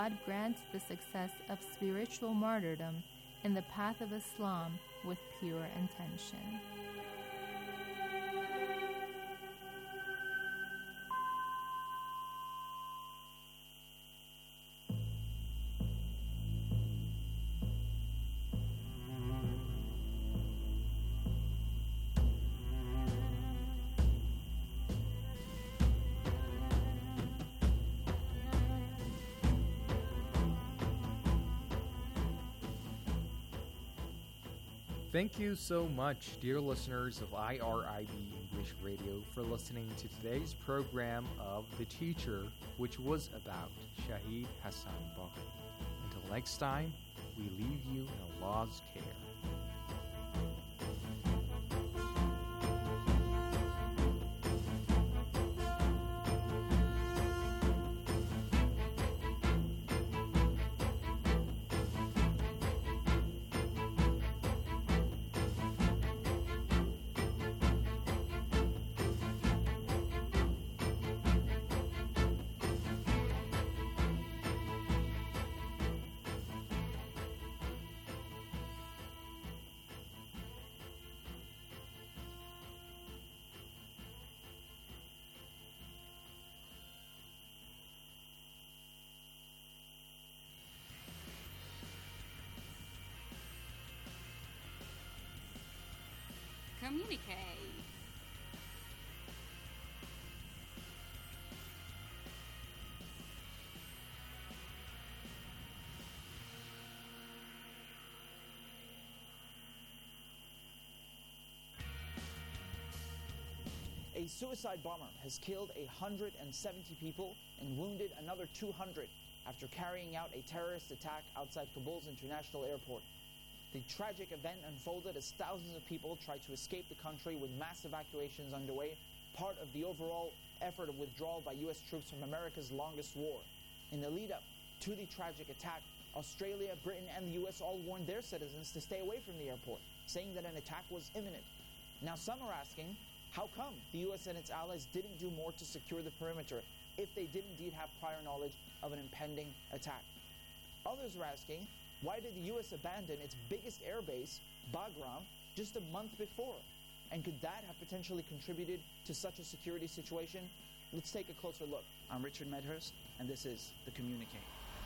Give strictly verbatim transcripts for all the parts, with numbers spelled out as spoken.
God grants the success of spiritual martyrdom in the path of Islam with pure intention. Thank you so much, dear listeners of I R I B English Radio, for listening to today's program of The Teacher, which was about Shahid Hassan Bakri. Until next time, we leave you in Allah's care. Communicate. A suicide bomber has killed one hundred seventy people and wounded another two hundred after carrying out a terrorist attack outside Kabul's international airport. The tragic event unfolded as thousands of people tried to escape the country with mass evacuations underway, part of the overall effort of withdrawal by U S troops from America's longest war. In the lead-up to the tragic attack, Australia, Britain, and the U S all warned their citizens to stay away from the airport, saying that an attack was imminent. Now some are asking, how come the U S and its allies didn't do more to secure the perimeter if they did indeed have prior knowledge of an impending attack? Others are asking, why did the U S abandon its biggest airbase, Bagram, just a month before? And could that have potentially contributed to such a security situation? Let's take a closer look. I'm Richard Medhurst, and this is The Communique.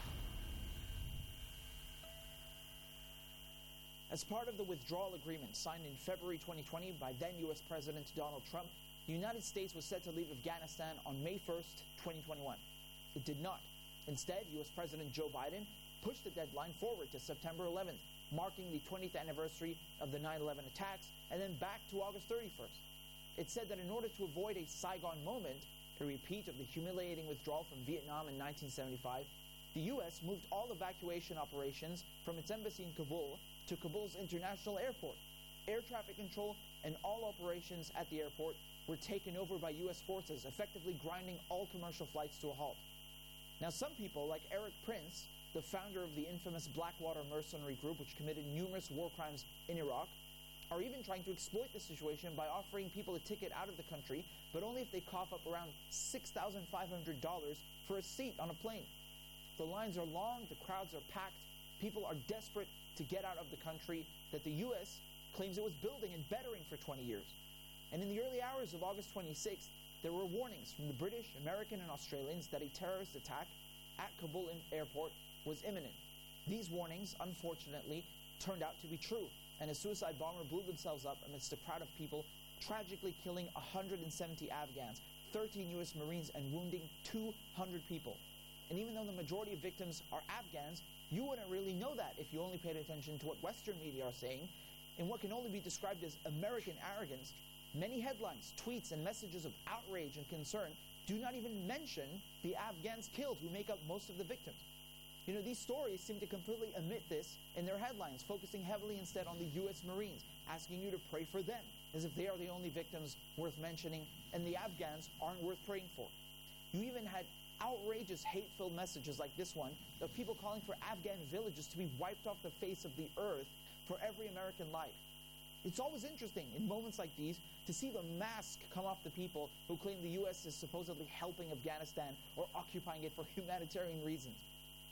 As part of the withdrawal agreement signed in February twenty twenty by then U S President Donald Trump, the United States was set to leave Afghanistan on May first, twenty twenty-one. It did not. Instead, U S President Joe Biden pushed the deadline forward to September eleventh, marking the twentieth anniversary of the nine eleven attacks, and then back to August thirty-first. It said that in order to avoid a Saigon moment, a repeat of the humiliating withdrawal from Vietnam in nineteen seventy-five, the U S moved all evacuation operations from its embassy in Kabul to Kabul's international airport. Air traffic control and all operations at the airport were taken over by U S forces, effectively grinding all commercial flights to a halt. Now some people, like Eric Prince, the founder of the infamous Blackwater mercenary group which committed numerous war crimes in Iraq, are even trying to exploit the situation by offering people a ticket out of the country, but only if they cough up around six thousand five hundred dollars for a seat on a plane. The lines are long, the crowds are packed, people are desperate to get out of the country that the U S claims it was building and bettering for twenty years. And in the early hours of August twenty-sixth, there were warnings from the British, American, and Australians that a terrorist attack at Kabul airport was imminent. These warnings, unfortunately, turned out to be true, and a suicide bomber blew themselves up amidst a crowd of people, tragically killing one hundred seventy Afghans, thirteen U S Marines, and wounding two hundred people. And even though the majority of victims are Afghans, you wouldn't really know that if you only paid attention to what Western media are saying. In what can only be described as American arrogance, many headlines, tweets, and messages of outrage and concern do not even mention the Afghans killed, who make up most of the victims. You know, these stories seem to completely omit this in their headlines, focusing heavily instead on the U S Marines, asking you to pray for them, as if they are the only victims worth mentioning, and the Afghans aren't worth praying for. You even had outrageous, hate-filled messages like this one of people calling for Afghan villages to be wiped off the face of the earth for every American life. It's always interesting in moments like these to see the mask come off the people who claim the U S is supposedly helping Afghanistan or occupying it for humanitarian reasons.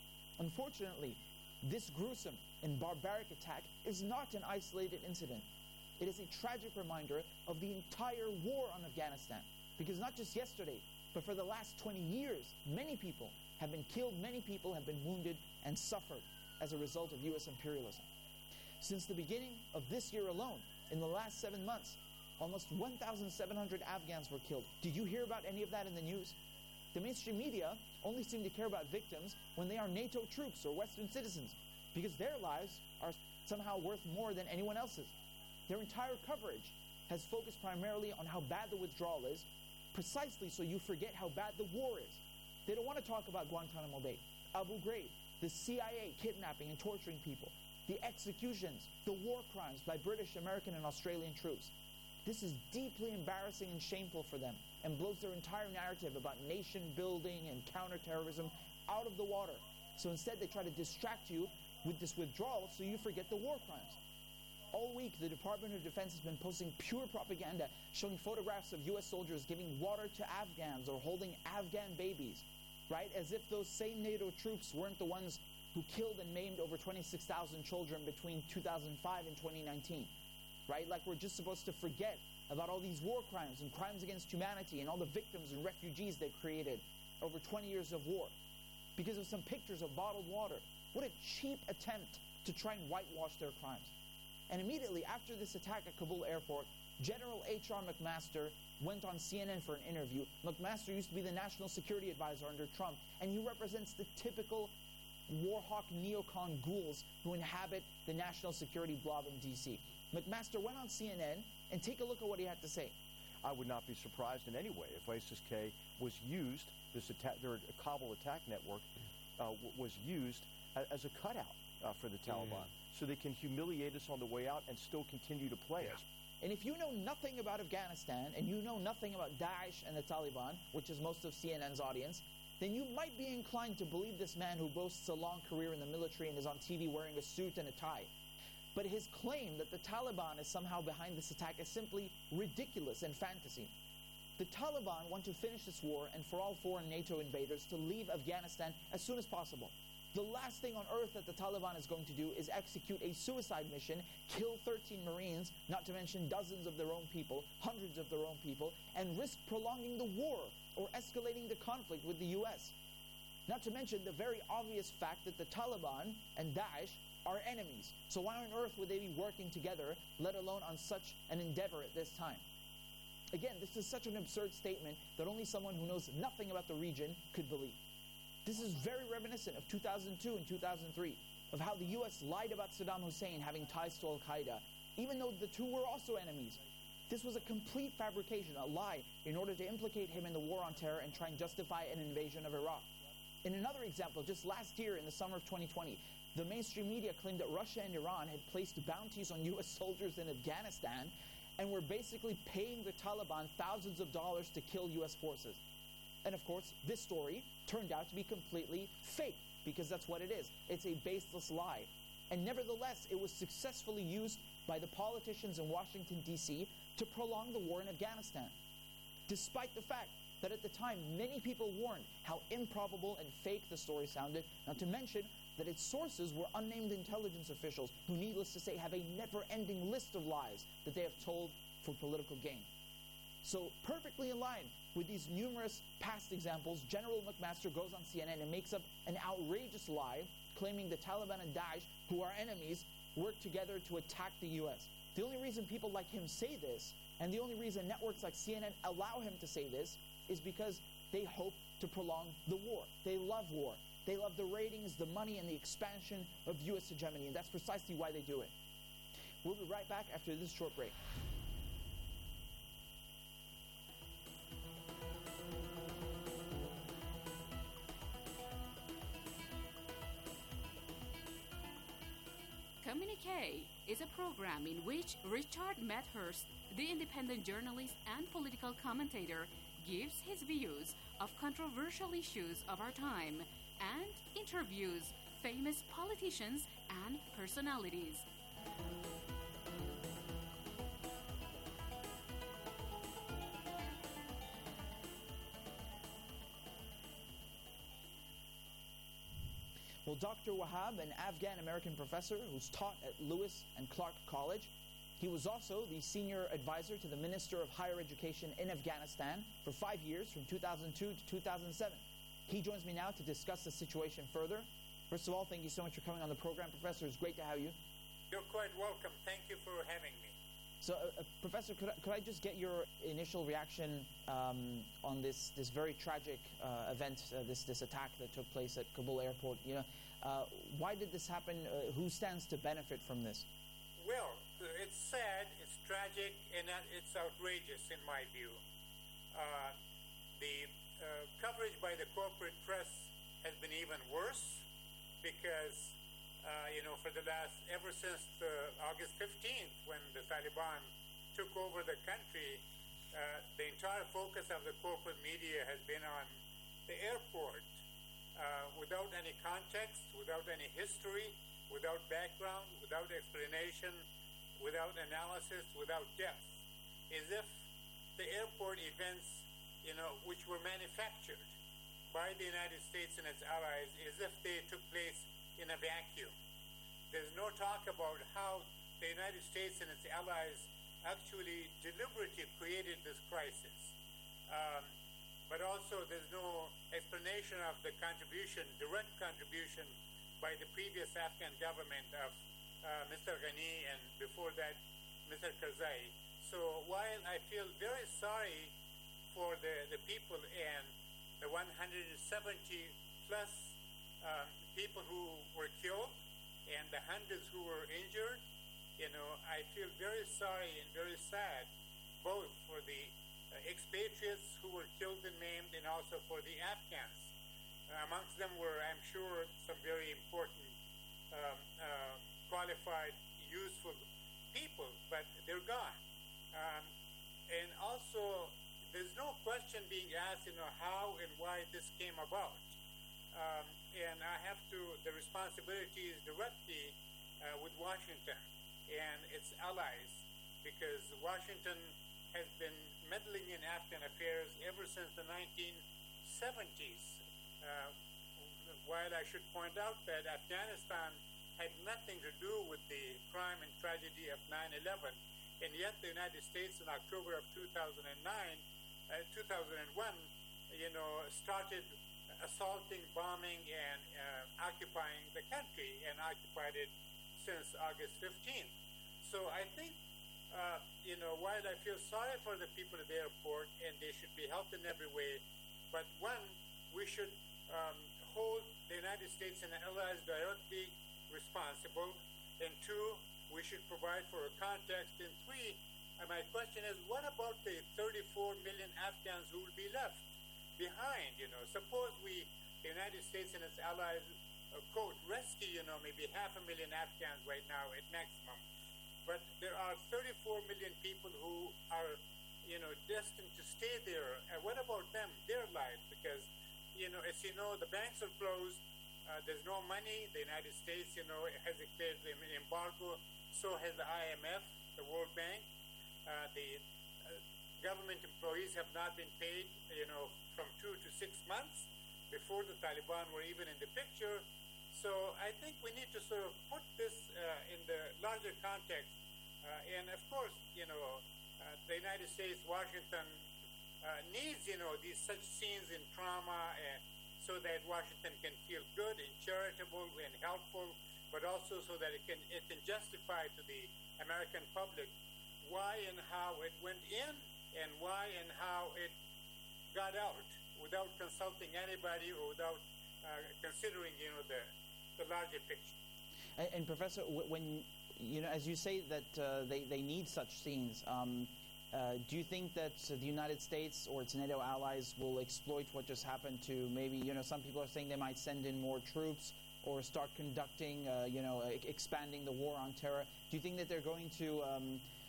Unfortunately, this gruesome and barbaric attack is not an isolated incident. It is a tragic reminder of the entire war on Afghanistan. Because not just yesterday, but for the last twenty years, many people have been killed, many people have been wounded and suffered as a result of U S imperialism. Since the beginning of this year alone, in the last seven months, almost one thousand seven hundred Afghans were killed. Did you hear about any of that in the news? The mainstream media only seem to care about victims when they are NATO troops or Western citizens, because their lives are somehow worth more than anyone else's. Their entire coverage has focused primarily on how bad the withdrawal is, precisely so you forget how bad the war is. They don't want to talk about Guantanamo Bay, Abu Ghraib, the C I A kidnapping and torturing people, the executions, the war crimes by British, American, and Australian troops. This is deeply embarrassing and shameful for them and blows their entire narrative about nation building and counterterrorism out of the water. So instead they try to distract you with this withdrawal so you forget the war crimes. All week, the Department of Defense has been posting pure propaganda showing photographs of U S soldiers giving water to Afghans or holding Afghan babies, right? As if those same NATO troops weren't the ones who killed and maimed over twenty-six thousand children between two thousand five and twenty nineteen, right? Like we're just supposed to forget about all these war crimes and crimes against humanity and all the victims and refugees they've created over twenty years of war because of some pictures of bottled water. What a cheap attempt to try and whitewash their crimes. And immediately after this attack at Kabul airport, General H R McMaster went on C N N for an interview. McMaster used to be the national security advisor under Trump, and he represents the typical warhawk neocon ghouls who inhabit the national security blob in D C. McMaster went on C N N, and take a look at what he had to say. I would not be surprised in any way if ISIS-K was used, this attack, their Kabul attack network, uh, w- was used a- as a cutout uh, for the Taliban. Mm. So they can humiliate us on the way out and still continue to play us. And if you know nothing about Afghanistan and you know nothing about Daesh and the Taliban, which is most of C N N's audience, then you might be inclined to believe this man who boasts a long career in the military and is on T V wearing a suit and a tie. But his claim that the Taliban is somehow behind this attack is simply ridiculous and fantasy. The Taliban want to finish this war and for all foreign NATO invaders to leave Afghanistan as soon as possible. The last thing on earth that the Taliban is going to do is execute a suicide mission, kill thirteen Marines, not to mention dozens of their own people, hundreds of their own people, and risk prolonging the war or escalating the conflict with the U S. Not to mention the very obvious fact that the Taliban and Daesh are enemies. So why on earth would they be working together, let alone on such an endeavor at this time? Again, this is such an absurd statement that only someone who knows nothing about the region could believe. This is very reminiscent of two thousand two and two thousand three, of how the U S lied about Saddam Hussein having ties to Al-Qaeda, even though the two were also enemies. This was a complete fabrication, a lie, in order to implicate him in the war on terror and try and justify an invasion of Iraq. In another example, just last year in the summer of twenty twenty, the mainstream media claimed that Russia and Iran had placed bounties on U S soldiers in Afghanistan and were basically paying the Taliban thousands of dollars to kill U S forces. And of course, this story turned out to be completely fake, because that's what it is. It's a baseless lie. And nevertheless, it was successfully used by the politicians in Washington, D C to prolong the war in Afghanistan. Despite the fact that at the time, many people warned how improbable and fake the story sounded, not to mention that its sources were unnamed intelligence officials who, needless to say, have a never-ending list of lies that they have told for political gain. So, perfectly in line with these numerous past examples, General McMaster goes on C N N and makes up an outrageous lie, claiming the Taliban and Daesh, who are enemies, work together to attack the U S. The only reason people like him say this, and the only reason networks like C N N allow him to say this, is because they hope to prolong the war. They love war. They love the ratings, the money, and the expansion of U S hegemony, and that's precisely why they do it. We'll be right back after this short break. Communique is a program in which Richard Medhurst, the independent journalist and political commentator, gives his views of controversial issues of our time and interviews famous politicians and personalities. Well, Well, Doctor Wahab, an Afghan-American professor who's taught at Lewis and Clark College, he was also the senior advisor to the Minister of Higher Education in Afghanistan for five years, from two thousand two to two thousand seven. He joins me now to discuss the situation further. First of all, thank you so much for coming on the program, Professor. It's great to have you. You're quite welcome. Thank you for having me. So, uh, uh, Professor, could I, could I just get your initial reaction um, on this this very tragic uh, event, uh, this this attack that took place at Kabul airport? You know, uh, why did this happen? Uh, who stands to benefit from this? Well, it's sad, it's tragic, and it's outrageous in my view. Uh, the uh, coverage by the corporate press has been even worse because, uh, you know, for the last, ever since the August fifteenth, when the Taliban took over the country, uh, the entire focus of the corporate media has been on the airport, uh, without any context, without any history, without background, without explanation, without analysis, without depth, as if the airport events, you know, which were manufactured by the United States and its allies, as if they took place in a vacuum. There's no talk about how the United States and its allies actually deliberately created this crisis. Um, but also there's no explanation of the contribution, direct contribution by the previous Afghan government of uh, Mister Ghani and before that Mister Karzai. So while I feel very sorry for the, the people and the one hundred seventy plus um, people who were killed and the hundreds who were injured, you know, I feel very sorry and very sad, both for the uh, expatriates who were killed and maimed and also for the Afghans. Uh, amongst them were, I'm sure, some very important, um, uh, qualified, useful people, but they're gone. Um, and also, there's no question being asked, you know, how and why this came about. Um, and I have to, the responsibility is directly uh, with Washington and its allies, because Washington has been meddling in Afghan affairs ever since the nineteen seventies. Uh, while I should point out that Afghanistan had nothing to do with the crime and tragedy of nine eleven, and yet the United States in October of two thousand nine, uh, two thousand one, you know, started assaulting, bombing, and uh, occupying the country, and occupied it since August fifteenth. So I think, uh, you know, while I feel sorry for the people at the airport, and they should be helped in every way, but one, we should um, hold the United States and allies directly responsible, and two, we should provide for a context, and three, and my question is, what about the thirty-four million Afghans who will be left behind? You know, suppose we, the United States and its allies, uh, quote, rescue, you know, maybe half a million Afghans right now at maximum, but there are thirty-four million people who are, you know, destined to stay there. And what about them, their lives? Because, you know, as you know, the banks are closed. Uh, there's no money. The United States, you know, has declared an embargo. So has the I M F, the World Bank. Uh, the uh, government employees have not been paid, you know, from two to six months before the Taliban were even in the picture. So I think we need to sort of put this uh, in the larger context. Uh, and of course, you know, uh, the United States, Washington uh, needs, you know, these such scenes in trauma and so that Washington can feel good and charitable and helpful, but also so that it can it can justify to the American public why and how it went in and why and how it got out without consulting anybody or without uh, considering, you know, the the larger picture. And, and Professor, when you know, as you say that uh, they they need such scenes. Um, Uh, do you think that uh, the United States or its NATO allies will exploit what just happened to maybe, you know, some people are saying they might send in more troops or start conducting, uh, you know, uh, expanding the war on terror? Do you think that they're going to um,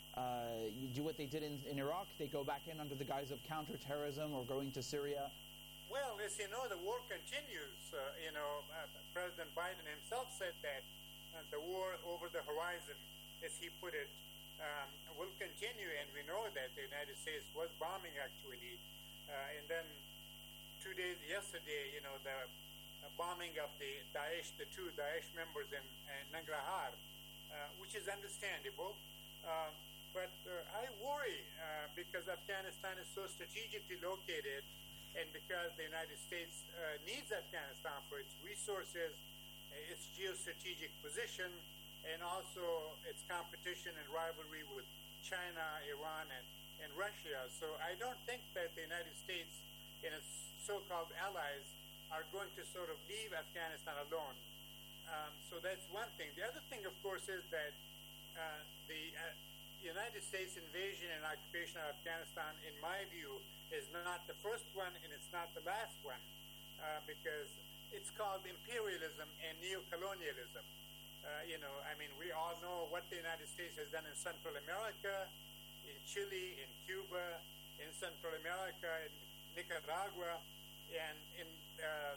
uh, do what they did in, in Iraq? They go back in under the guise of counterterrorism or going to Syria? Well, as you know, the war continues. Uh, you know, uh, President Biden himself said that uh, the war over the horizon, as he put it, Um, will continue, and we know that the United States was bombing actually, uh, and then two days yesterday, you know, the bombing of the Daesh, the two Daesh members in, in Nangarhar, uh, which is understandable. Uh, but uh, I worry uh, because Afghanistan is so strategically located, and because the United States uh, needs Afghanistan for its resources, its geostrategic position, and also its competition and rivalry with China, Iran, and, and Russia. So I don't think that the United States and its so-called allies are going to sort of leave Afghanistan alone. Um, so that's one thing. The other thing, of course, is that uh, the uh, United States invasion and occupation of Afghanistan, in my view, is not the first one and it's not the last one, uh, because it's called imperialism and neo-colonialism. Uh, you know, I mean, we all know what the United States has done in Central America, in Chile, in Cuba, in Central America, in Nicaragua, and in uh,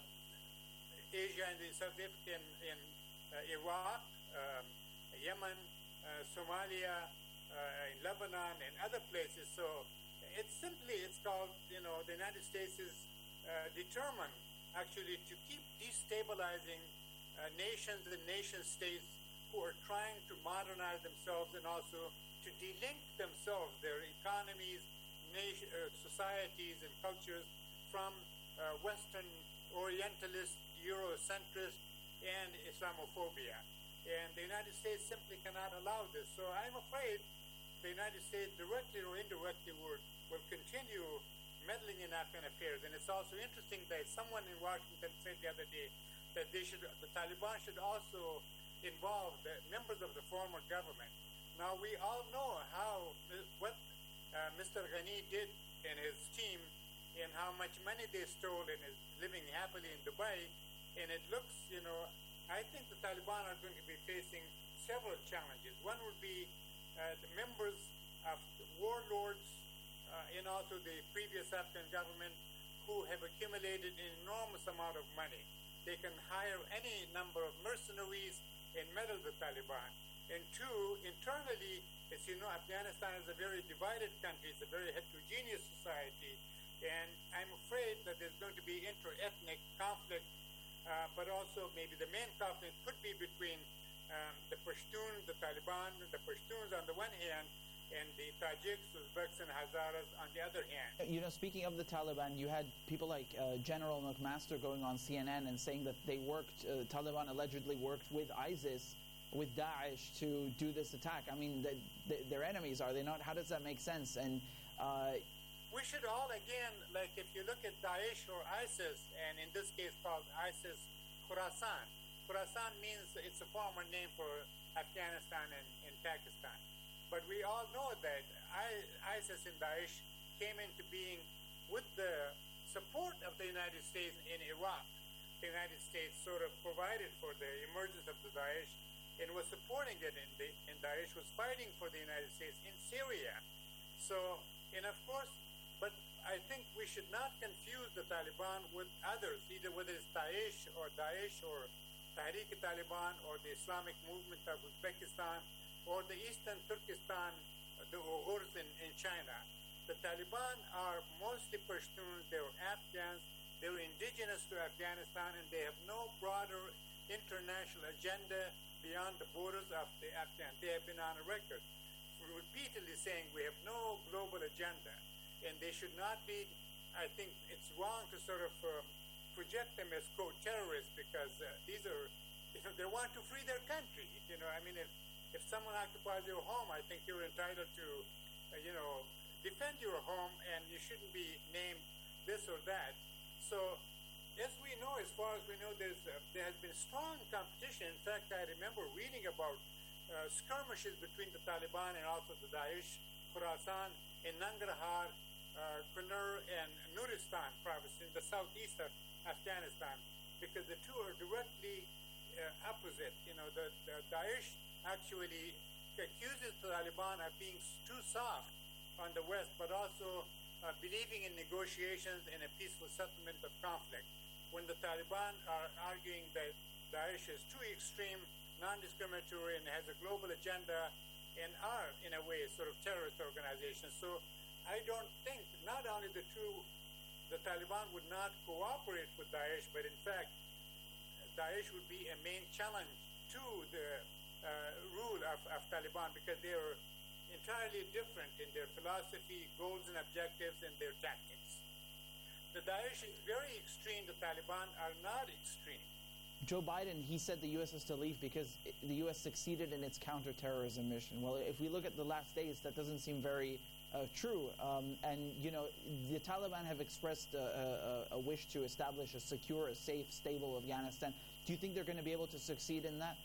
Asia and the Pacific, in, in uh, Iraq, um, Yemen, uh, Somalia, uh, in Lebanon, and other places. So it's simply, it's called, you know, the United States is uh, determined actually to keep destabilizing uh, nations and nation states who are trying to modernize themselves and also to delink themselves, their economies, nation, uh, societies, and cultures from uh, Western Orientalist, Eurocentrist, and Islamophobia. And the United States simply cannot allow this. So I'm afraid the United States, directly or indirectly, will, will continue meddling in Afghan affairs. And it's also interesting that someone in Washington said the other day that they should, the Taliban should also involve the members of the former government. Now, we all know how what uh, Mister Ghani did and his team, and how much money they stole, and is living happily in Dubai. And it looks, you know, I think the Taliban are going to be facing several challenges. One would be uh, the members of the warlords uh, and also the previous Afghan government who have accumulated an enormous amount of money. They can hire any number of mercenaries and meddle the Taliban. And two, internally, as you know, Afghanistan is a very divided country. It's a very heterogeneous society. And I'm afraid that there's going to be inter-ethnic conflict, uh, but also maybe the main conflict could be between um, the Pashtuns, the Taliban, the Pashtuns on the one hand, and the Tajiks, Uzbeks, and Hazaras on the other hand. You know, speaking of the Taliban, you had people like uh, General McMaster going on C N N and saying that they worked, uh, Taliban allegedly worked with ISIS, with Daesh to do this attack. I mean, the, the, they're enemies, are they not? How does that make sense? And uh, we should all, again, like if you look at Daesh or ISIS, and in this case called ISIS Khorasan. Khorasan means it's a former name for Afghanistan and, and Pakistan. But we all know that ISIS and Daesh came into being with the support of the United States in Iraq. The United States sort of provided for the emergence of the Daesh and was supporting it, in the, and Daesh was fighting for the United States in Syria. So, and of course, but I think we should not confuse the Taliban with others, either whether it's Daesh or Daesh or Tehrik-e-Taliban or the Islamic movement of Uzbekistan or the Eastern Turkestan, the Uyghurs in, in China. The Taliban are mostly Pashtuns, they're Afghans, they're indigenous to Afghanistan, and they have no broader international agenda beyond the borders of the Afghan. They have been on a record repeatedly saying we have no global agenda, and they should not be. I think it's wrong to sort of uh, project them as, quote, terrorists, because uh, these are, you know, they want to free their country. You know, I mean, if, if someone occupies your home, I think you're entitled to, uh, you know, defend your home, and you shouldn't be named this or that. So, as we know, as far as we know, there's uh, there has been strong competition. In fact, I remember reading about uh, skirmishes between the Taliban and also the Daesh, Khorasan, in Nangarhar, uh, Kunar, and Nuristan province in the southeast of Afghanistan, because the two are directly uh, opposite. You know, the, the Daesh actually accuses the Taliban of being too soft on the West, but also uh, believing in negotiations and a peaceful settlement of conflict, when the Taliban are arguing that Daesh is too extreme, non-discriminatory, and has a global agenda, and are, in a way, sort of terrorist organizations. So I don't think, not only the two, the Taliban would not cooperate with Daesh, but in fact, Daesh would be a main challenge to the uh, rule of, of Taliban because they are entirely different in their philosophy, goals and objectives, and their tactics. The Daesh is very extreme. The Taliban are not extreme. Joe Biden, he said the U S has to leave because the U S succeeded in its counterterrorism mission. Well, if we look at the last days, that doesn't seem very uh, true. Um, and, you know, the Taliban have expressed a, a, a wish to establish a secure, a safe, stable Afghanistan. Do you think they're going to be able to succeed in that?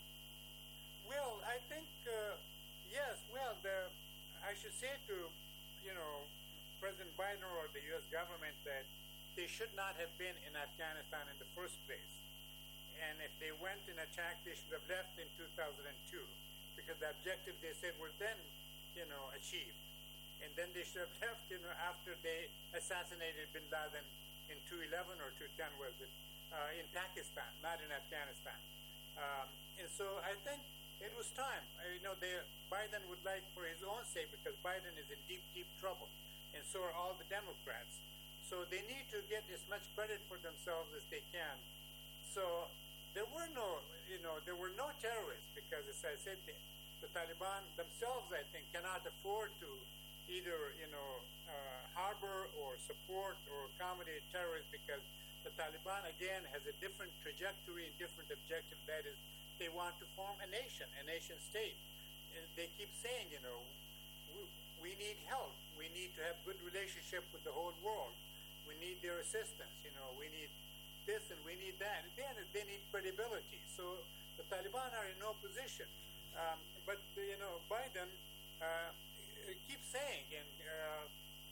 Well, I think, uh, yes, well, the, I should say to, you know, President Biden or the U S government that they should not have been in Afghanistan in the first place. And if they went and attacked, they should have left in two thousand two because the objective they said were then, you know, achieved. And then they should have left, you know, after they assassinated bin Laden in two eleven or two ten, was it, uh, in Pakistan, not in Afghanistan. Um, and so I think it was time. Uh, you know, they, Biden would like for his own sake, because Biden is in deep, deep trouble, and so are all the Democrats. So they need to get as much credit for themselves as they can. So there were no, you know, there were no terrorists because, as I said, the, the Taliban themselves, I think, cannot afford to either, you know, uh, harbor or support or accommodate terrorists because the Taliban, again, has a different trajectory and different objective. That is, they want to form a nation, a nation state. And they keep saying, you know, we, we need help. We need to have good relationship with the whole world. We need their assistance. You know, we need this and we need that. And then they need credibility. So the Taliban are in no position. Um, but, you know, Biden uh, keeps saying, and uh,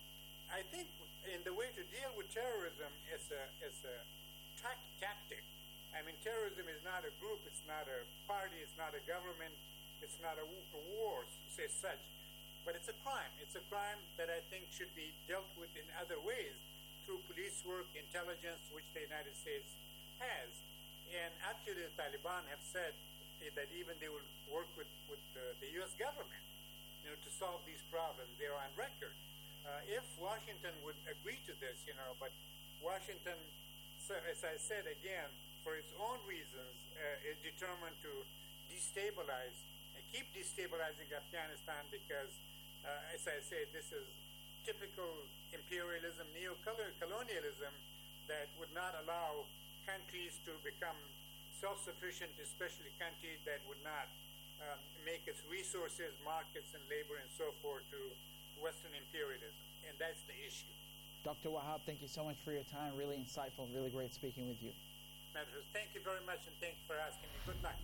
I think in the way to deal with terrorism is a, is a tact, tactic. I mean, terrorism is not a group, it's not a party, it's not a government, it's not a, a war, say such. But it's a crime. It's a crime that I think should be dealt with in other ways, through police work, intelligence, which the United States has. And actually the Taliban have said that even they will work with, with the, the U S government, you know, to solve these problems. They're on record. Uh, if Washington would agree to this, you know, but Washington, so as I said again, for its own reasons, uh, is determined to destabilize and keep destabilizing Afghanistan because, uh, as I said, this is typical imperialism, neo-colonialism that would not allow countries to become self-sufficient, especially countries that would not um, make its resources, markets, and labor and so forth to Western imperialism. And that's the issue. Doctor Wahab, thank you so much for your time. Really insightful, really great speaking with you. Thank you very much, and thank you for asking me. Good night.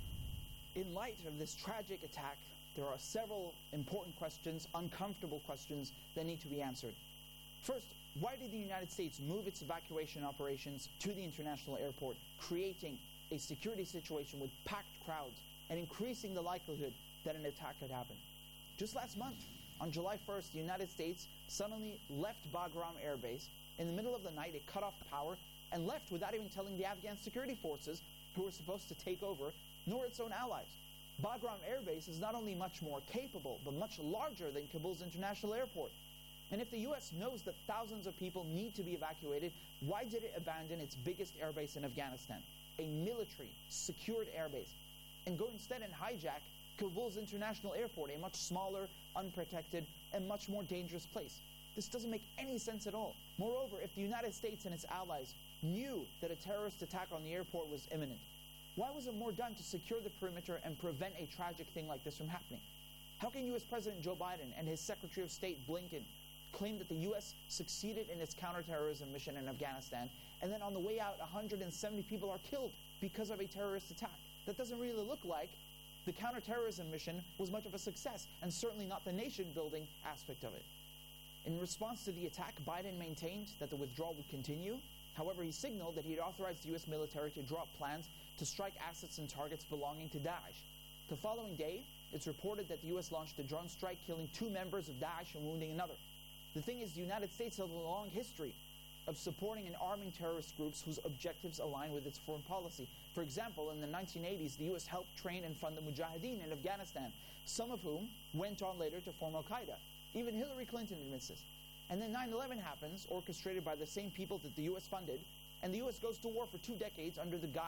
In light of this tragic attack, there are several important questions, uncomfortable questions, that need to be answered. First, why did the United States move its evacuation operations to the international airport, creating a security situation with packed crowds and increasing the likelihood that an attack could happen? Just last month, on July first, the United States suddenly left Bagram Air Base. In the middle of the night, it cut off power and left without even telling the Afghan security forces who were supposed to take over, nor its own allies. Bagram Air Base is not only much more capable, but much larger than Kabul's international airport. And if the U S knows that thousands of people need to be evacuated, why did it abandon its biggest air base in Afghanistan, a military, secured air base, and go instead and hijack Kabul's international airport, a much smaller, unprotected, and much more dangerous place? This doesn't make any sense at all. Moreover, if the United States and its allies knew that a terrorist attack on the airport was imminent, why was it more done to secure the perimeter and prevent a tragic thing like this from happening? How can U S President Joe Biden and his Secretary of State Blinken claim that the U S succeeded in its counterterrorism mission in Afghanistan, and then on the way out, one hundred seventy people are killed because of a terrorist attack? That doesn't really look like the counterterrorism mission was much of a success, and certainly not the nation-building aspect of it. In response to the attack, Biden maintained that the withdrawal would continue. However, he signaled that he had authorized the U S military to drop plans to strike assets and targets belonging to Daesh. The following day, it's reported that the U S launched a drone strike, killing two members of Daesh and wounding another. The thing is, the United States has a long history of supporting and arming terrorist groups whose objectives align with its foreign policy. For example, in the nineteen eighties, the U S helped train and fund the Mujahideen in Afghanistan, some of whom went on later to form Al-Qaeda. Even Hillary Clinton admits this. And then nine eleven happens, orchestrated by the same people that the U S funded, and the U S goes to war for two decades under the guise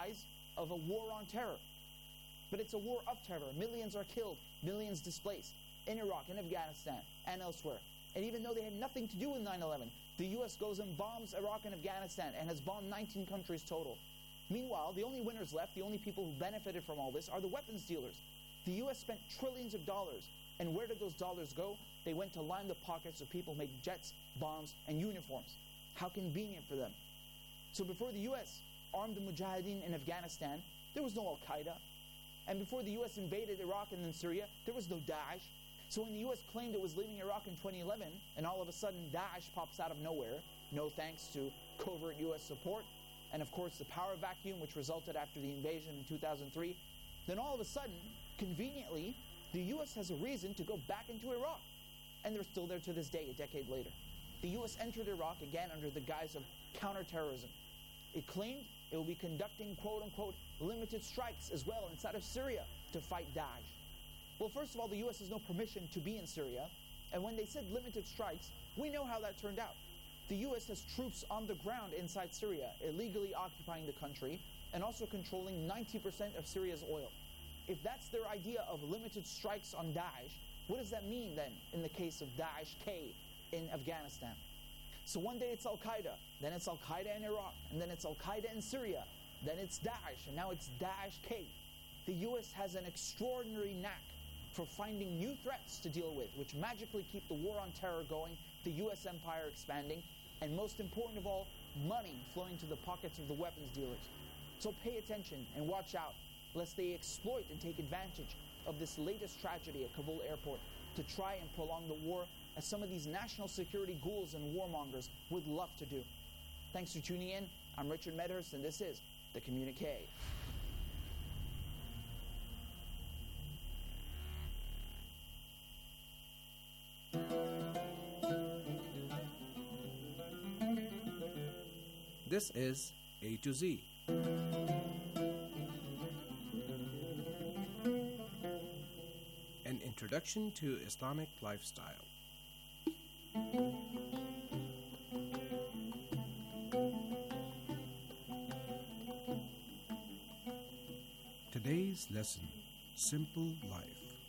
of a war on terror. But it's a war of terror. Millions are killed, millions displaced in Iraq, in Afghanistan, and elsewhere. And even though they had nothing to do with nine eleven, the U S goes and bombs Iraq and Afghanistan and has bombed nineteen countries total. Meanwhile, the only winners left, the only people who benefited from all this, are the weapons dealers. The U S spent trillions of dollars. And where did those dollars go? They went to line the pockets of people making jets, bombs, and uniforms. How convenient for them. So before the U S armed the Mujahideen in Afghanistan, there was no Al-Qaeda. And before the U S invaded Iraq and then Syria, there was no Daesh. So when the U S claimed it was leaving Iraq in twenty eleven, and all of a sudden Daesh pops out of nowhere, no thanks to covert U S support, and of course the power vacuum which resulted after the invasion in two thousand three, then all of a sudden, conveniently, the U S has a reason to go back into Iraq. And they're still there to this day, a decade later. The U S entered Iraq again under the guise of counterterrorism. It claimed it will be conducting quote-unquote limited strikes as well inside of Syria to fight Daesh. Well, first of all, the U S has no permission to be in Syria. And when they said limited strikes, we know how that turned out. The U S has troops on the ground inside Syria, illegally occupying the country, and also controlling ninety percent of Syria's oil. If that's their idea of limited strikes on Daesh, what does that mean then in the case of Daesh-K in Afghanistan? So one day it's Al-Qaeda, then it's Al-Qaeda in Iraq, and then it's Al-Qaeda in Syria, then it's Daesh, and now it's Daesh-K. The U S has an extraordinary knack for finding new threats to deal with, which magically keep the war on terror going, the U S empire expanding, and most important of all, money flowing to the pockets of the weapons dealers. So pay attention and watch out, lest they exploit and take advantage of this latest tragedy at Kabul airport to try and prolong the war, as some of these national security ghouls and warmongers would love to do. Thanks for tuning in. I'm Richard Medhurst, and this is The Communique. This is A to Z. An introduction to Islamic lifestyle. Today's lesson, Simple Life.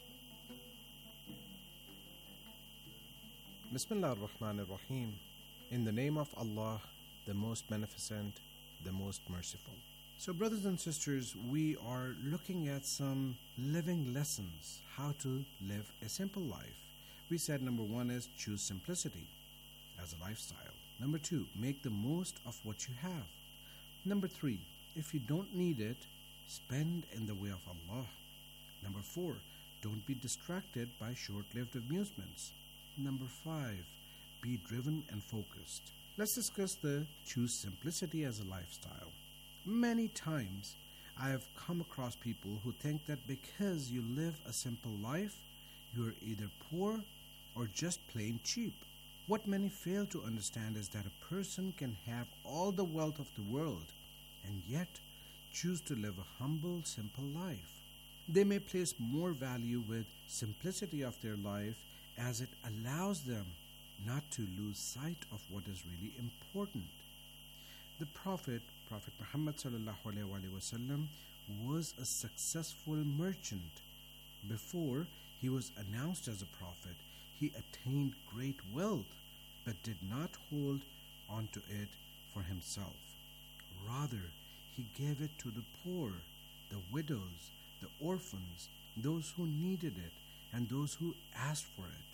Bismillah ar-Rahman ar-Rahim. In the name of Allah, the most beneficent, the most merciful. So brothers and sisters, we are looking at some living lessons, how to live a simple life. We said number one is choose simplicity as a lifestyle. Number two, make the most of what you have. Number three, if you don't need it, spend in the way of Allah. Number four, don't be distracted by short-lived amusements. Number five, be driven and focused. Let's discuss the choose simplicity as a lifestyle. Many times I have come across people who think that because you live a simple life, you are either poor or just plain cheap. What many fail to understand is that a person can have all the wealth of the world and yet choose to live a humble, simple life. They may place more value with simplicity of their life as it allows them not to lose sight of what is really important. The Prophet, Prophet Muhammad sallallahu alaihi wasallam, was a successful merchant. Before he was announced as a prophet, he attained great wealth, but did not hold onto it for himself. Rather, he gave it to the poor, the widows, the orphans, those who needed it, and those who asked for it.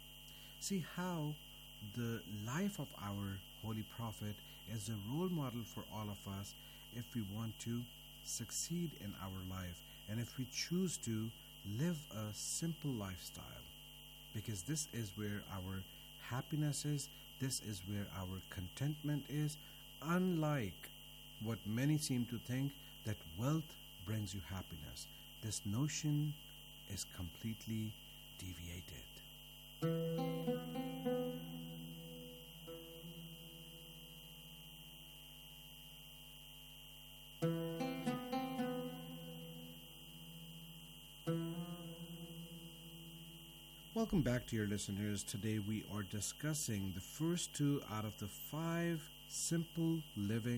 See how the life of our Holy Prophet is a role model for all of us if we want to succeed in our life and if we choose to live a simple lifestyle. Because this is where our happiness is, this is where our contentment is, unlike what many seem to think that wealth brings you happiness. This notion is completely deviated. Welcome back, dear listeners. Today we are discussing the first two out of the five simple living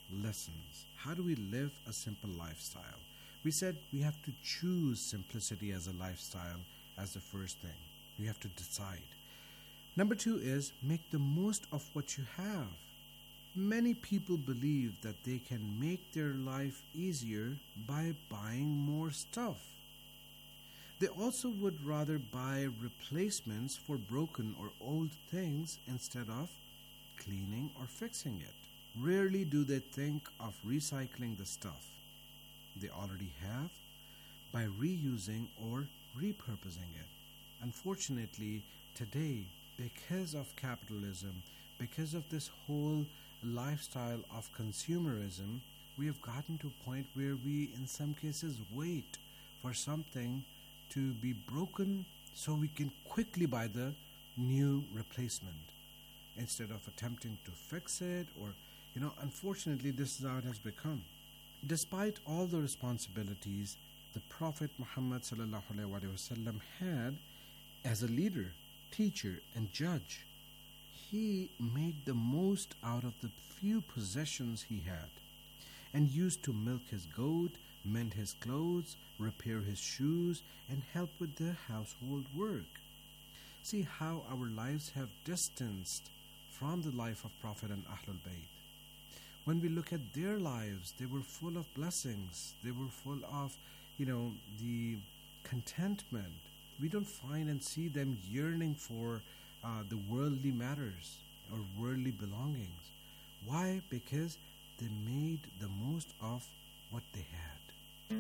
lessons. How do we live a simple lifestyle? We said we have to choose simplicity as a lifestyle as the first thing. We have to decide. Number two is make the most of what you have. Many people believe that they can make their life easier by buying more stuff. They also would rather buy replacements for broken or old things instead of cleaning or fixing it. Rarely do they think of recycling the stuff they already have by reusing or repurposing it. Unfortunately, today, because of capitalism, because of this whole lifestyle of consumerism, we have gotten to a point where we, in some cases, wait for something to be broken so we can quickly buy the new replacement instead of attempting to fix it. Or, you know, unfortunately, this is how it has become. Despite all the responsibilities the Prophet Muhammad sallallahu alaihi wasallam had as a leader, teacher, and judge, he made the most out of the few possessions he had and used to milk his goat, mend his clothes, repair his shoes, and help with the household work. See how our lives have distanced from the life of Prophet and Ahlul Bayt. When we look at their lives, they were full of blessings. They were full of, you know, the contentment. We don't find and see them yearning for uh, the worldly matters or worldly belongings. Why? Because they made the most of what they had.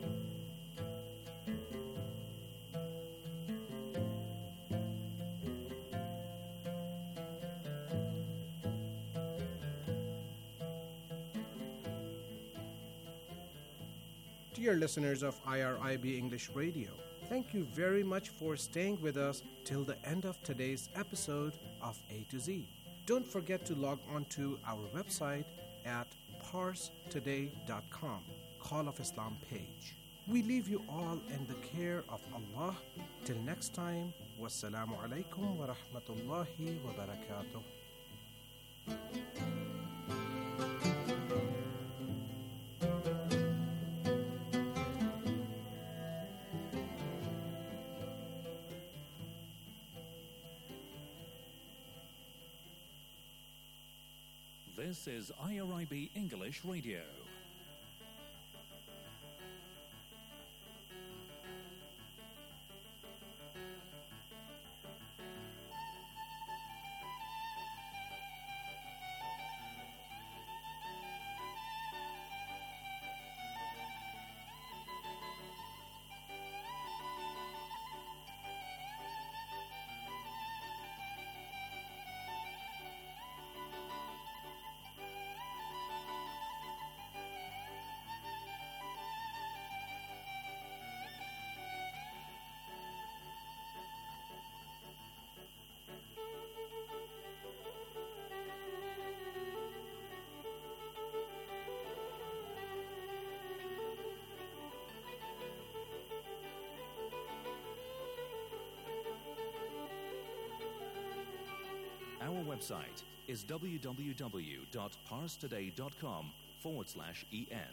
Dear listeners of I R I B English Radio, thank you very much for staying with us till the end of today's episode of A to Z. Don't forget to log on to our website at pars today dot com, Call of Islam page. We leave you all in the care of Allah. Till next time, wassalamu alaikum wa rahmatullahi wa barakatuh. This is I R I B English Radio. Our website is w w w dot pars today dot com forward slash E N.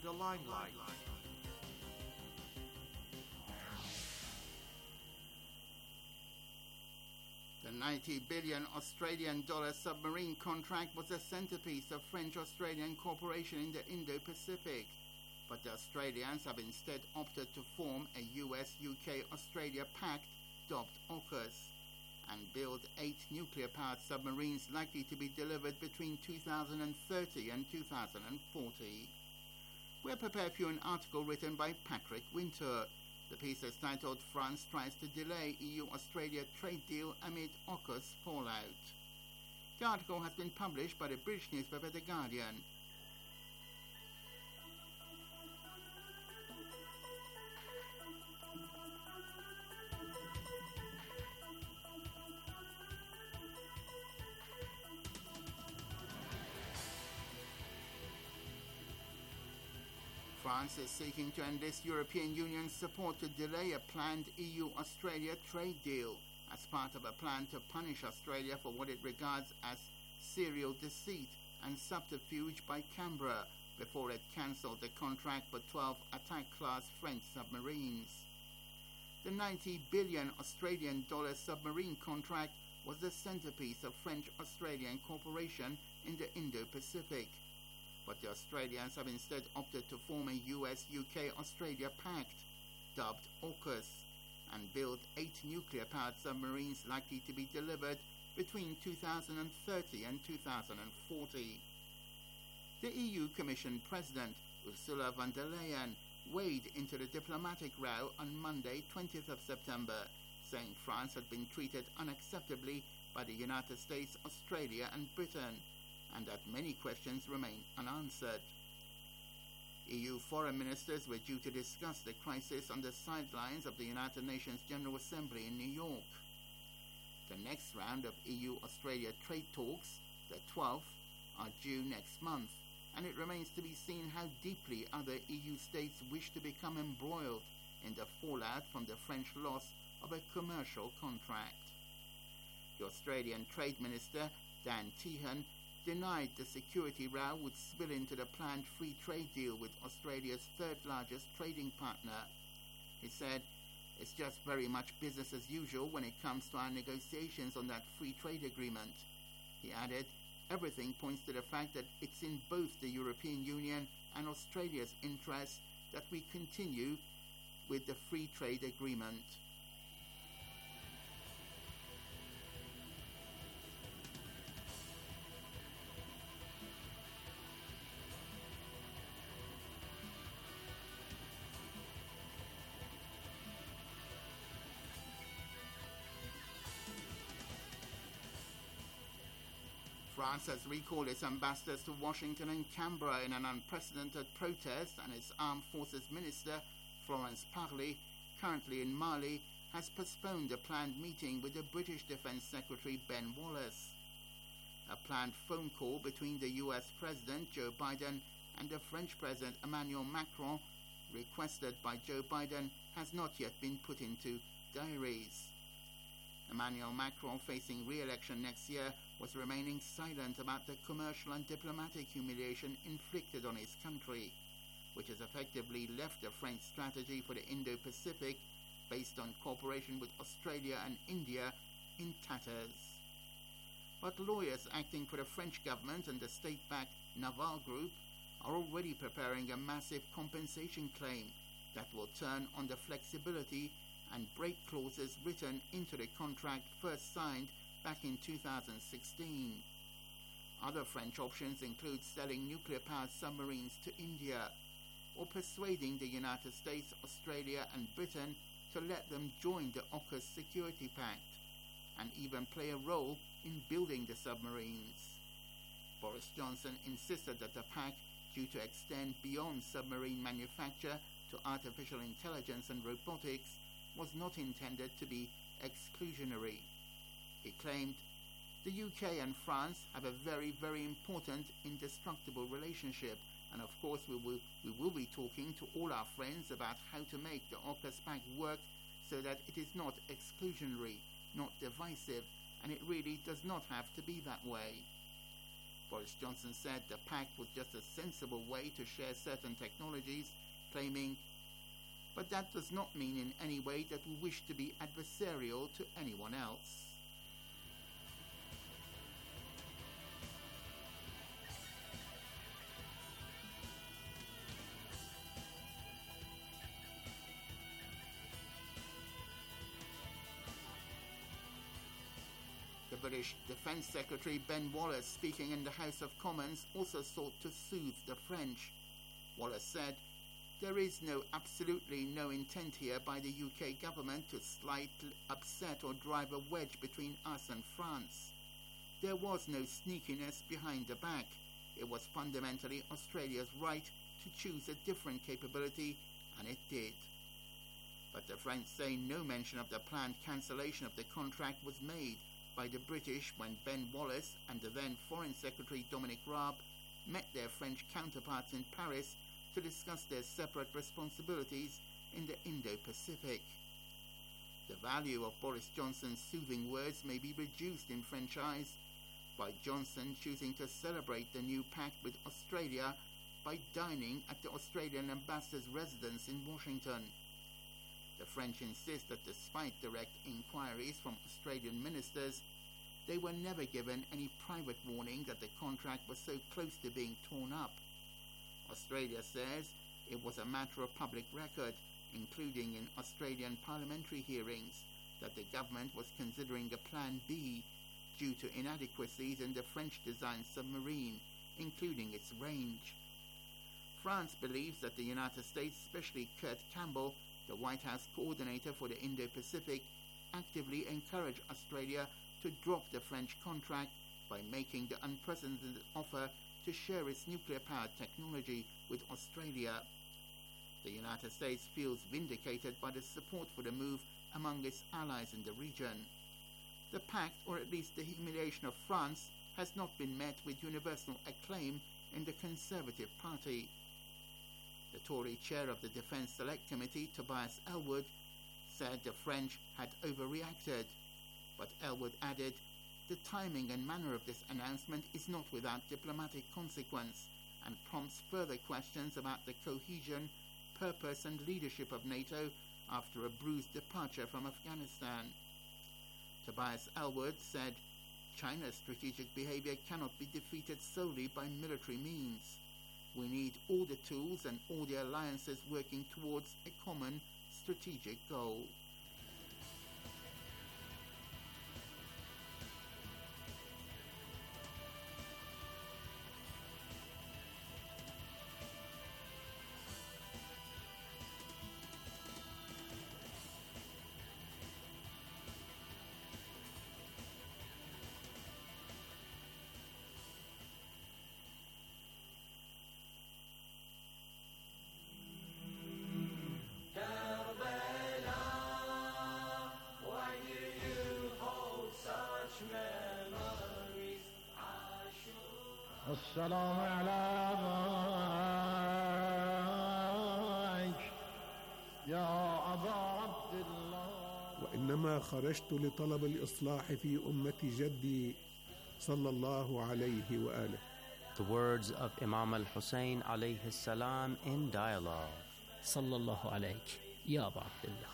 the limelight. The ninety billion Australian dollar submarine contract was the centerpiece of French-Australian cooperation in the Indo-Pacific. But the Australians have instead opted to form a U S U K Australia pact dubbed AUKUS and build eight nuclear-powered submarines likely to be delivered between two thousand thirty and two thousand forty. We're prepared for you an article written by Patrick Winter. The piece is titled France Tries to Delay E U-Australia Trade Deal Amid AUKUS Fallout. The article has been published by the British newspaper The Guardian. France is seeking to enlist European Union support to delay a planned E U-Australia trade deal as part of a plan to punish Australia for what it regards as serial deceit and subterfuge by Canberra before it cancelled the contract for twelve attack-class French submarines. The ninety billion Australian dollar submarine contract was the centerpiece of French-Australian cooperation in the Indo-Pacific. But the Australians have instead opted to form a U S U K Australia pact, dubbed AUKUS, and build eight nuclear-powered submarines likely to be delivered between two thousand thirty and two thousand forty. The E U Commission President, Ursula von der Leyen, waded into the diplomatic row on Monday, twentieth of September, saying France had been treated unacceptably by the United States, Australia and Britain, and that many questions remain unanswered. E U foreign ministers were due to discuss the crisis on the sidelines of the United Nations General Assembly in New York. The next round of E U-Australia trade talks, the twelfth, are due next month, and it remains to be seen how deeply other E U states wish to become embroiled in the fallout from the French loss of a commercial contract. The Australian Trade Minister, Dan Tehan, denied the security row would spill into the planned free trade deal with Australia's third largest trading partner. He said, "It's just very much business as usual when it comes to our negotiations on that free trade agreement." He added, "Everything points to the fact that it's in both the European Union and Australia's interest that we continue with the free trade agreement." France has recalled its ambassadors to Washington and Canberra in an unprecedented protest, and its armed forces minister, Florence Parly, currently in Mali, has postponed a planned meeting with the British Defence Secretary Ben Wallace. A planned phone call between the U S President Joe Biden and the French President Emmanuel Macron, requested by Joe Biden, has not yet been put into diaries. Emmanuel Macron, facing re-election next year, was remaining silent about the commercial and diplomatic humiliation inflicted on his country, which has effectively left the French strategy for the Indo-Pacific, based on cooperation with Australia and India, in tatters. But lawyers acting for the French government and the state-backed Naval Group are already preparing a massive compensation claim that will turn on the flexibility and break clauses written into the contract first signed back in two thousand sixteen. Other French options include selling nuclear-powered submarines to India, or persuading the United States, Australia and Britain to let them join the AUKUS Security Pact, and even play a role in building the submarines. Boris Johnson insisted that the pact, due to extend beyond submarine manufacture to artificial intelligence and robotics, was not intended to be exclusionary. He claimed, "The U K and France have a very, very important indestructible relationship, and of course we will, we will be talking to all our friends about how to make the AUKUS Pact work so that it is not exclusionary, not divisive, and it really does not have to be that way." Boris Johnson said the pact was just a sensible way to share certain technologies, claiming, "But that does not mean in any way that we wish to be adversarial to anyone else." The British Defence Secretary Ben Wallace, speaking in the House of Commons, also sought to soothe the French. Wallace said, "There is no, absolutely no intent here by the U K government to slightly upset or drive a wedge between us and France. There was no sneakiness behind the back. It was fundamentally Australia's right to choose a different capability, and it did." But the French say no mention of the planned cancellation of the contract was made by the British when Ben Wallace and the then Foreign Secretary Dominic Raab met their French counterparts in Paris to discuss their separate responsibilities in the Indo-Pacific. The value of Boris Johnson's soothing words may be reduced in French eyes by Johnson choosing to celebrate the new pact with Australia by dining at the Australian ambassador's residence in Washington. The French insist that despite direct inquiries from Australian ministers, they were never given any private warning that the contract was so close to being torn up. Australia says it was a matter of public record, including in Australian parliamentary hearings, that the government was considering a Plan B due to inadequacies in the French-designed submarine, including its range. France believes that the United States, especially Kurt Campbell, the White House coordinator for the Indo-Pacific, actively encouraged Australia to drop the French contract by making the unprecedented offer to share its nuclear-powered technology with Australia. The United States feels vindicated by the support for the move among its allies in the region. The pact, or at least the humiliation of France, has not been met with universal acclaim in the Conservative Party. The Tory chair of the Defence Select Committee, Tobias Ellwood, said the French had overreacted. But Ellwood added, "The timing and manner of this announcement is not without diplomatic consequence and prompts further questions about the cohesion, purpose and leadership of NATO after a bruised departure from Afghanistan." Tobias Ellwood said, "China's strategic behavior cannot be defeated solely by military means. We need all the tools and all the alliances working towards a common strategic goal." السلام عليك يا أبا عبد الله. وإنما خرجت لطلب الإصلاح في أمة جدي صلى الله عليه وآله. The words of Imam al-Hussein alayhi salam in dialogue. صلى الله عليك يا أبا عبد الله.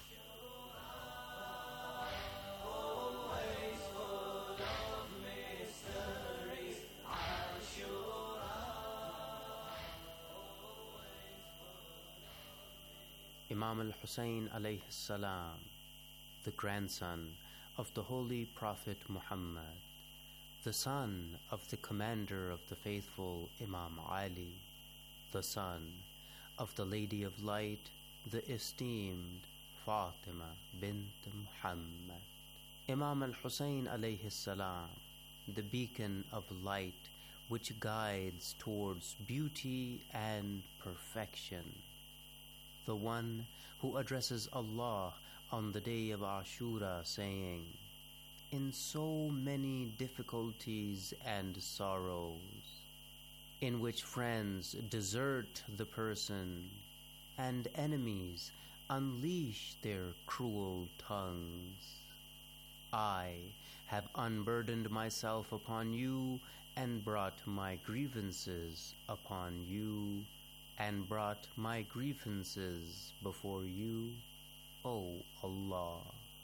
Imam al-Hussein alayhi salam, the grandson of the Holy Prophet Muhammad, the son of the commander of the faithful Imam Ali, the son of the Lady of Light, the esteemed Fatima bint Muhammad. Imam al-Hussein alayhi salam, the beacon of light which guides towards beauty and perfection, the one who addresses Allah on the day of Ashura saying, "In so many difficulties and sorrows, in which friends desert the person and enemies unleash their cruel tongues, I have unburdened myself upon you and brought my grievances upon you, and brought my grievances before you, O Allah.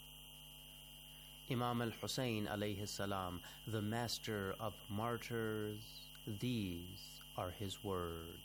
Imam al-Hussein alayhi salam, the master of martyrs, these are his words.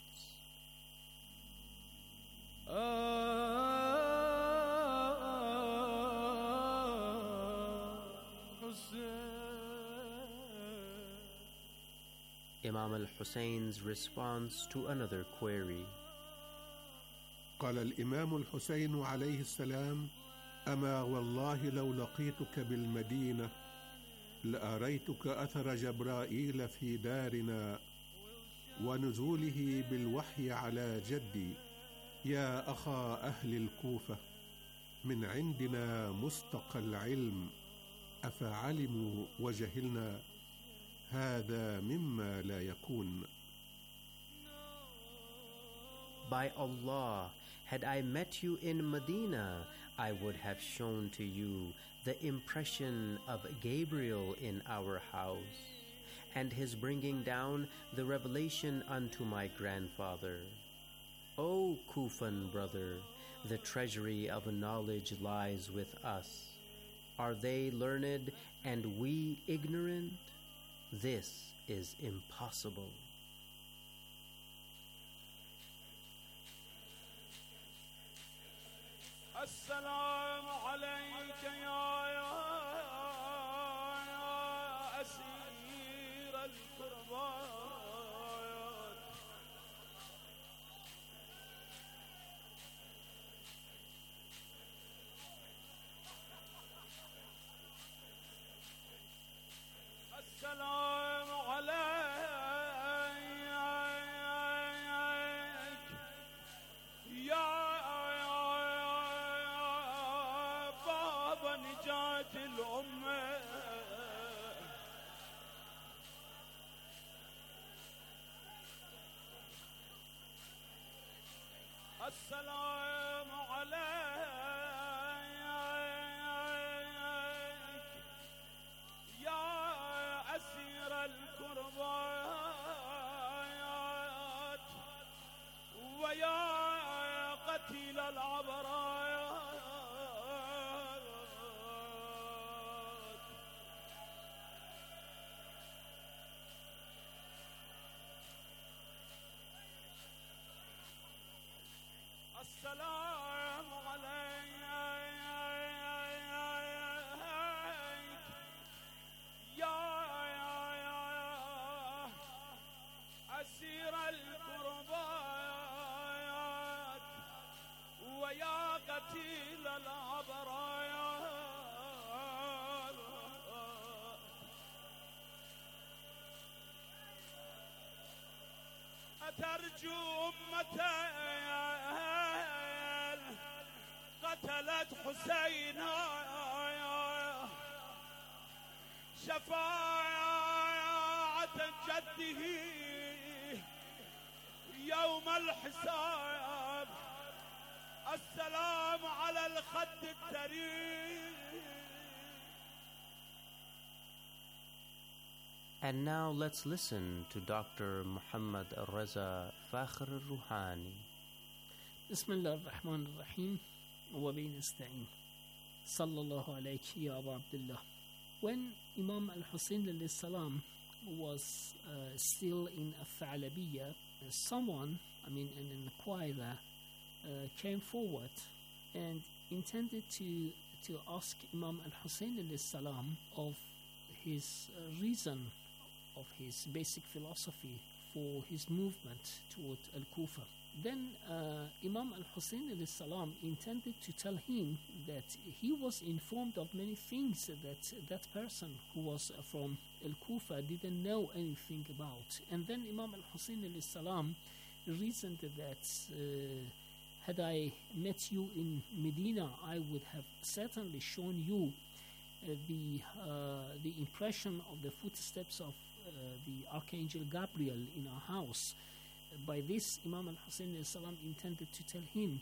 Imam al-Hussein's response to another query. قال الإمام الحسين عليه السلام: أما والله لو لقيتك بالمدينة لأريتك أثر جبرائيل في دارنا ونزوله بالوحي على جدي يا أخا أهل الكوفة من عندنا مستقى العلم أفعلموا وجهلنا هذا مما لا يكون. By Allah, had I met you in Medina, I would have shown to you the impression of Gabriel in our house, and his bringing down the revelation unto my grandfather. O Kufan brother, the treasury of knowledge lies with us. Are they learned and we ignorant? This is impossible. السلام عليك يا يا يا أسير القربات. السلام عليك يا نجاة الأمة. السلام عليك يا أسير الكربات ويا قتيل العبرات. السلام عليك يا أسير الكربات ويا قتيل العبرات. أترجو أمتي قتلت حسينا شفاعة جده يوم الحساب. السلام على الخد التريم. And now let's listen to Doctor Muhammad Al-Raza Fakhr Al-Ruhani. بسم الله الرحمن الرحيم وبه نستعين. صلى الله عليك يا أبا عبد الله. When Imam Al-Hussein alayhi salam was uh, still in Tha'labiyya, someone, I mean an inquirer, uh, came forward and intended to to ask Imam Al-Hussein alayhi salam of his uh, reason, of his basic philosophy for his movement toward Al-Kufa. Then uh, Imam Al-Hussein alayhi salam intended to tell him that he was informed of many things that that person who was from Al-Kufa didn't know anything about. And then Imam Al-Hussein alayhi salam reasoned that uh, had I met you in Medina, I would have certainly shown you uh, the uh, the impression of the footsteps of uh, the Archangel Gabriel in our house. By this, Imam Al-Hussein alayhi salam intended to tell him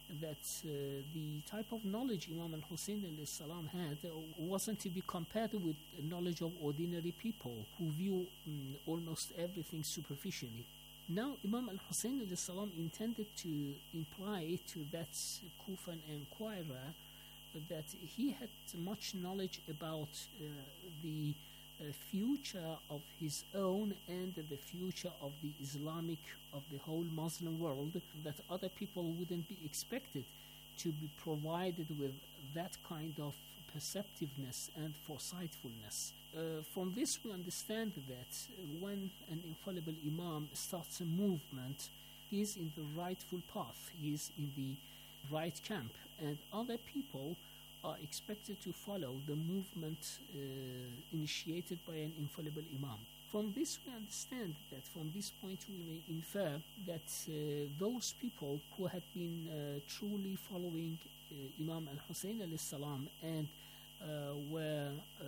that uh, the type of knowledge Imam al-Hussein alayhi salam had uh, wasn't to be compared with the knowledge of ordinary people who view um, almost everything superficially. Now, Imam al-Hussein alayhi salam intended to imply to that Kufan inquirer that he had much knowledge about uh, the uh, future of his own and the future of the Islamic, of the whole Muslim world, that other people wouldn't be expected to be provided with that kind of perceptiveness and foresightfulness. Uh, from this we understand that when an infallible Imam starts a movement, he is in the rightful path, he is in the right camp, and other people are expected to follow the movement uh, initiated by an infallible Imam. From this we understand that from this point we may infer that uh, those people who had been uh, truly following uh, Imam al-Hussein alayhi salam and uh, were uh,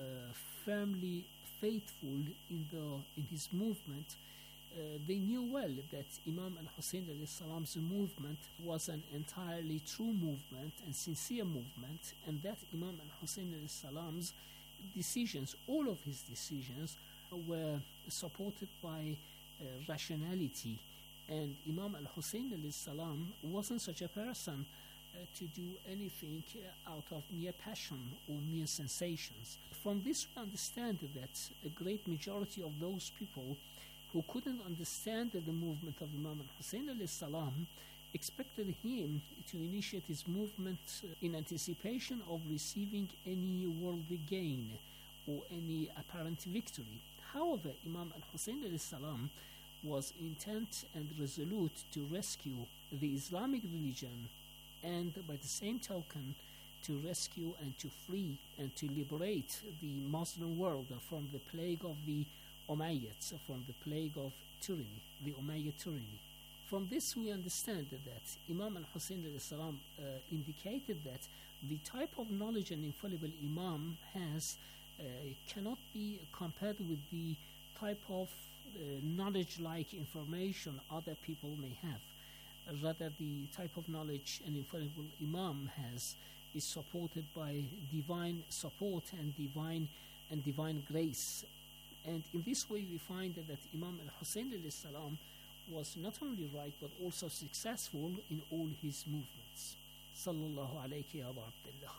firmly faithful in, the, in his movement, Uh, they knew well that Imam al-Hussein alayhi salam's movement was an entirely true movement and sincere movement, and that Imam al-Hussein alayhi salam's decisions, all of his decisions, were supported by uh, rationality, and Imam al-Hussein alayhi salam wasn't such a person uh, to do anything uh, out of mere passion or mere sensations. From this we understand that a great majority of those people who couldn't understand the movement of Imam al-Hussein alayhi salam expected him to initiate his movement in anticipation of receiving any worldly gain or any apparent victory. However, Imam al-Hussein alayhi salam was intent and resolute to rescue the Islamic religion, and by the same token to rescue and to free and to liberate the Muslim world from the plague of the Umayyads, from the plague of tyranny, the Umayyad tyranny. From this we understand that Imam al-Hussein alayhi salam uh, indicated that the type of knowledge an infallible Imam has uh, cannot be compared with the type of uh, knowledge-like information other people may have. Uh, rather, the type of knowledge an infallible Imam has is supported by divine support and divine and divine grace. And in this way we find that Imam al-Hussein alayhi salam was not only right but also successful in all his movements. Sallallahu alayhi ya Abu Abdullah.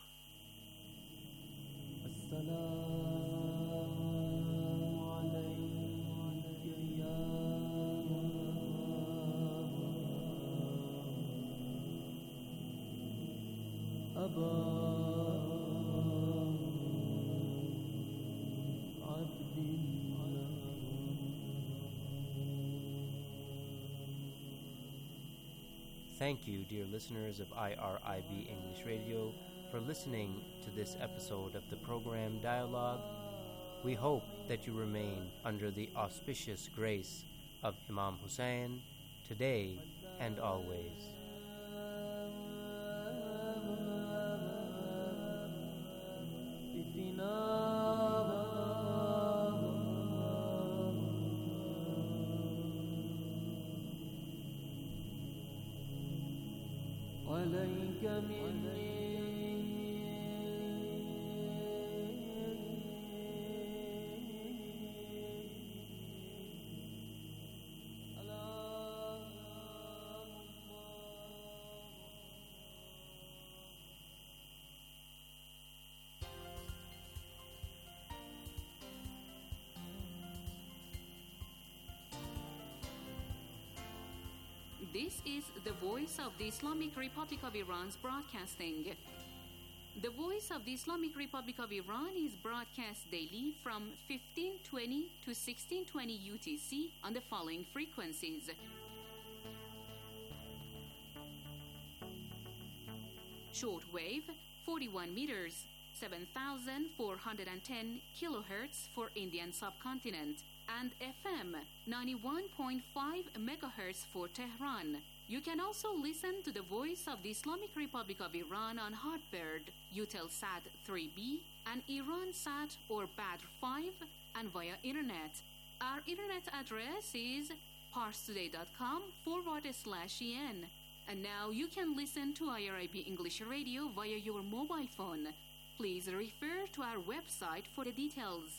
Thank you, dear listeners of I R I B English Radio, for listening to this episode of the program Dialogue. We hope that you remain under the auspicious grace of Imam Hussein today and always. عليك مني This is the Voice of the Islamic Republic of Iran's broadcasting. The Voice of the Islamic Republic of Iran is broadcast daily from fifteen twenty to sixteen twenty U T C on the following frequencies. Shortwave, forty-one meters, seven thousand four hundred ten kilohertz for Indian subcontinent, and F M, ninety-one point five megahertz for Tehran. You can also listen to the Voice of the Islamic Republic of Iran on Hotbird, Eutelsat three B, and IranSat or Badr five, and via Internet. Our Internet address is parstoday.com forward slash en. And now you can listen to I R I B English Radio via your mobile phone. Please refer to our website for the details.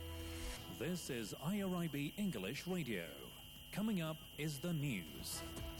This is I R I B English Radio. Coming up is the news.